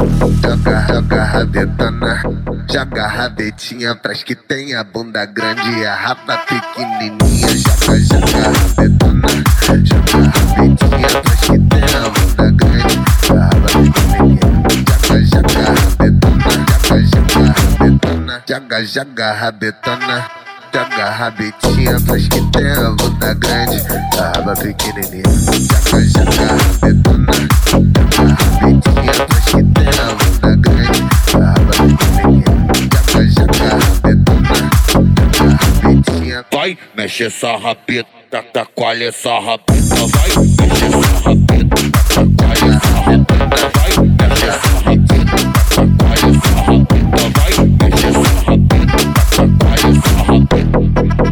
Joga rabetona, joga rabetinha pras que tem a bunda grande e a raba pequenininha. Joga rabetona, joga rabetinha pras que tem a bunda grande e a raba pequenininha. Joga rabetona, joga rabetona, joga rabetinha pras que tem a bunda grande e a raba pequenininha. Joga rabetona, joga rabetinha pras que tem a bunda grande e a raba pequenininha. Joga rabetona, joga rabetinha. Vai, mexe essa rabeta, tacoalha essa rabeta. Vai, mexe essa rabeta, tacoalha essa rabeta. Vai, mexe essa rabeta, tacoalha essa rabeta. Vai, mexe essa rabeta, tacoalha essa rabeta.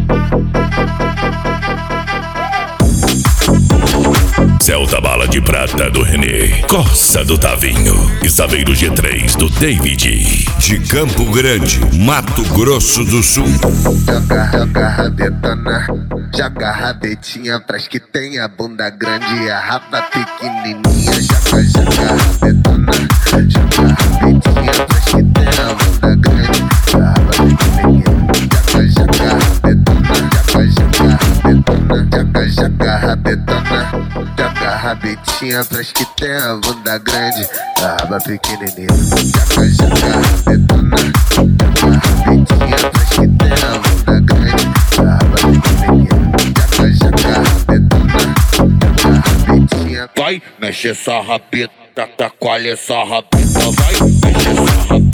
Celta Bala de Prata do Renê, Corsa do Tavinho e Saveiro G3 do David. De Campo Grande, Mato Grosso do Sul. Joga rabetona, joga rabetinha pras que tem a bunda grande e a raba pequenininha. Joga rabetona, joga rabetinha pras que tem a bunda grande e a raba pequenininha. Joga rabetona, joga rabetinha pras que tem a bunda grande e a raba pequenininha. Joga rabetona, joga rabetinha pras que tem a bunda grande e a raba pequenininha. Joga rabetona, joga rabetinha. Vai, mexe essa rabeta, tacoalha essa rabeta. Vai, mexe essa rabeta.